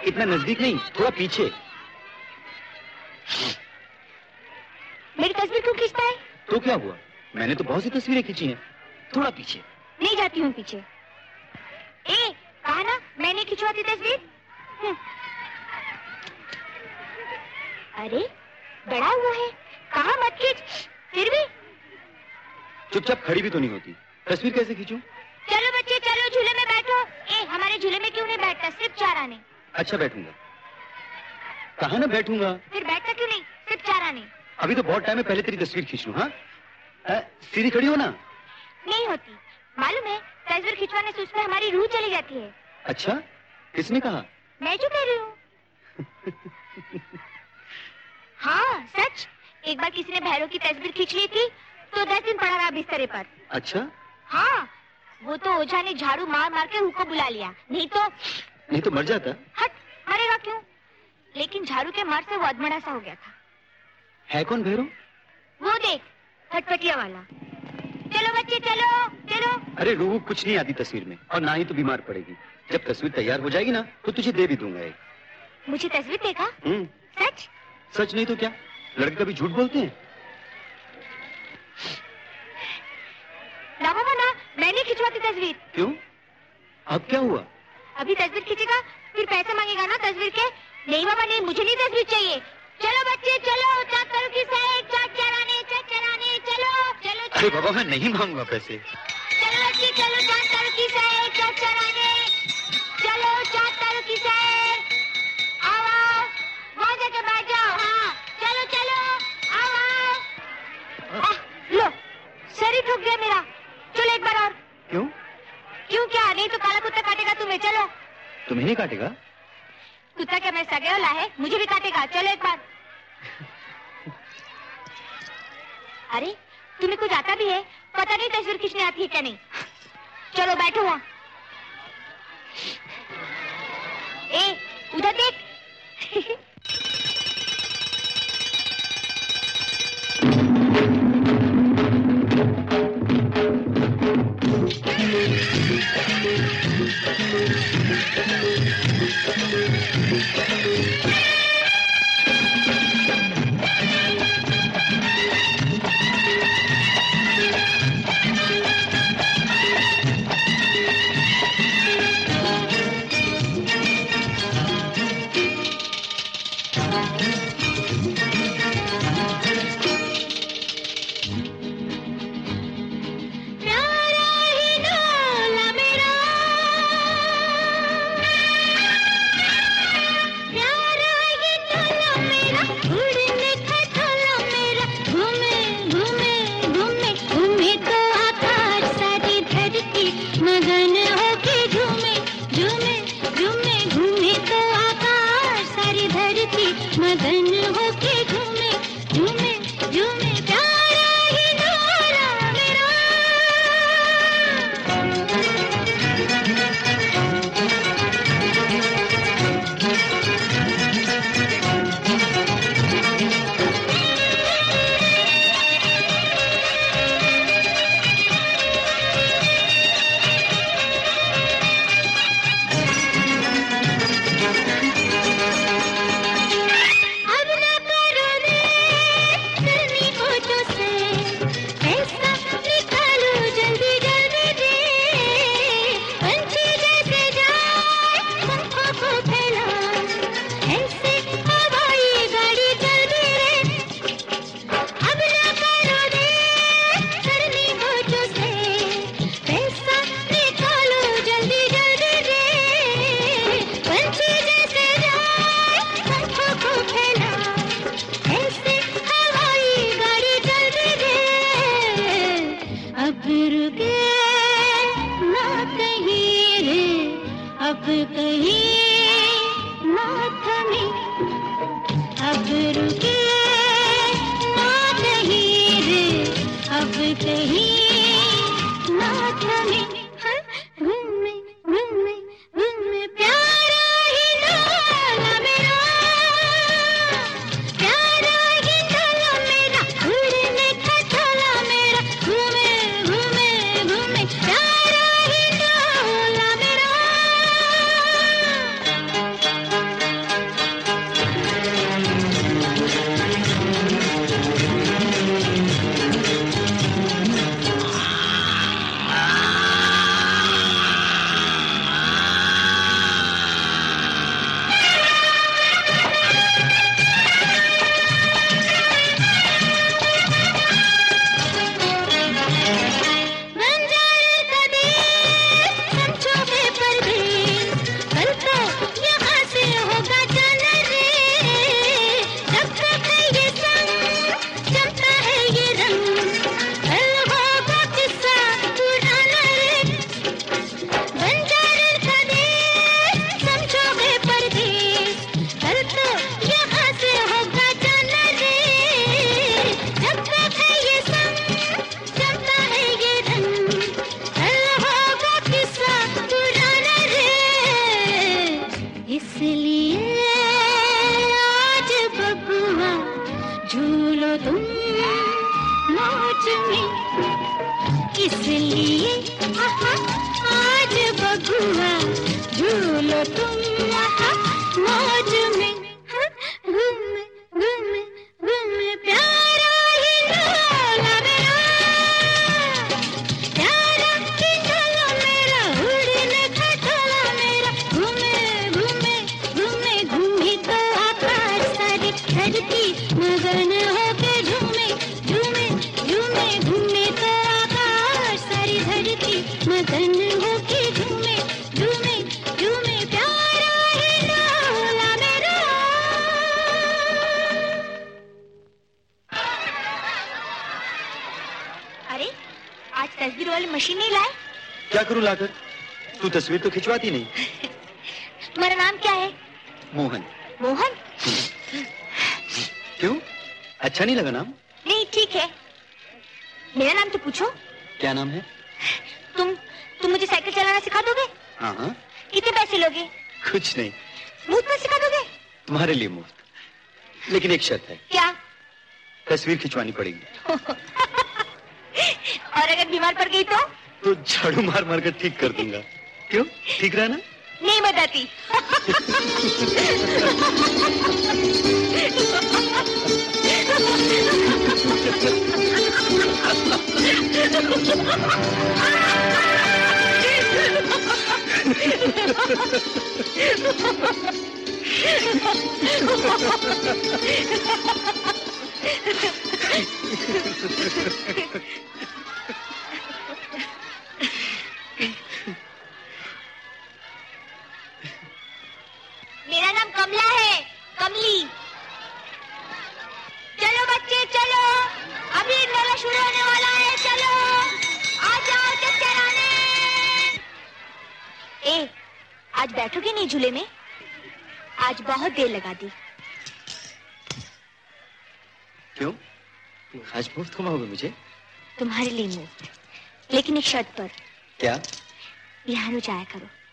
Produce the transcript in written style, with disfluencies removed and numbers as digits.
इतना नजदीक नहीं, थोड़ा पीछे। मेरी तस्वीर क्यों खींचता है? तो क्या हुआ, मैंने तो बहुत सी तस्वीरें खींची हैं। थोड़ा पीछे। नहीं जाती हूँ पीछे। कहा ना मैंने खिंचवाती तस्वीर। अरे बड़ा हुआ है, कहा मत खींच। फिर भी चुपचाप खड़ी भी तो नहीं होती, तस्वीर कैसे खींचूं? चलो बच्चे चलो, झूले में बैठो। हमारे झूले में क्यों नहीं बैठता, सिर्फ 4 आने। अच्छा बैठूंगा। कहा ना बैठूंगा। फिर बैठता क्यों नहीं, सिर्फ 4 आने। अभी तो बहुत टाइम है, पहले तेरी तस्वीर खींच लूं। हाँ सीधी खड़ी हो ना। नहीं होती, मालूम है, तस्वीर खिंचवाने से उसमें हमारी रूह चली जाती है। अच्छा, किसने कहा? मैं जो कह रही हूँ। हाँ सच, एक बार किसी ने भैरव की तस्वीर खींच ली थी तो 10 दिन पड़ा रहा बिस्तरे पर। अच्छा? हाँ, वो तो ओझा ने झाड़ू मार मार के रूह को बुला लिया, नहीं तो मर जाता। हट, मरेगा क्यों? लेकिन झाड़ू के मार से वो अधमड़ा सा हो गया था। है कौन भैरव? वो देख, फटफटिया वाला। चलो बच्चे चलो चलो। अरे रूह कुछ नहीं आती तस्वीर में, और ना ही तो बीमार पड़ेगी। जब तस्वीर तैयार हो जाएगी ना तो तुझे दे भी दूंगा एक। मुझे तस्वीर देखा? सच? सच नहीं तो क्या, लड़के कभी झूठ बोलते हैं? ना बाबा ना, मैंने खिंचवाती तस्वीर। क्यों, अब क्या हुआ? अभी तस्वीर खींचेगा फिर पैसे मांगेगा ना तस्वीर के। नहीं बाबा नहीं, मुझे नहीं तस्वीर चाहिए। चलो बच्चे चलो, चाकर की साइड, चराने चलो चलो। अरे बाबा मैं नहीं मांगूंगा पैसे। चलो बच्चे चलो, चाकर की साइड, चराने चलो, चाकर की साइड। आओ वहाँ जाके बैठ जाओ। हाँ चलो चलो आओ। लो शरीर ठुक गया मेरा, चलो एक बार और। क्यों? क्यों क्या, नहीं तो काला कुत्ता काटेगा तुम्हें। चलो। तुम्हें नहीं काटेगा? कुत्ता क्या मैं सगे वाला है, मुझे भी काटेगा। चलो एक बार। अरे तुम्हें कुछ आता भी है? पता नहीं तस्वीर खींचने आती है क्या नहीं। चलो बैठो वहाँ। उधर देख। क्या करूं लाकर? तू तस्वीर तो खिंचवाती नहीं। तुम्हारा नाम क्या है? मोहन। मोहन? क्यों, अच्छा नहीं लगा नाम? नहीं, ठीक है। मेरा नाम तो पूछो। क्या नाम है? तुम मुझे साइकिल चलाना सिखा दोगे? हाँ हाँ। कितने पैसे लोगे? कुछ नहीं। मुफ्त में सिखा दोगे? तुम्हारे लिए मुफ्त, लेकिन एक शर्त है। क्या? तस्वीर खिंचवानी पड़ेगी। और अगर बीमार पड़ गई तो झाड़ू मार मार कर ठीक कर दूंगा। क्यों, ठीक रहा ना? नहीं बताती। मेरा नाम कमला है, कमली। चलो बच्चे चलो, अभी मेला शुरू होने वाला है। चलो आ जाओ चक्कर आने। ए, आज बैठोगे नहीं झूले में? आज बहुत देर लगा दी। क्यों, आज मुफ्त घुमाओगे मुझे? तुम्हारे लिए मुफ्त, लेकिन एक शर्त पर। क्या? यहाँ जाया करो।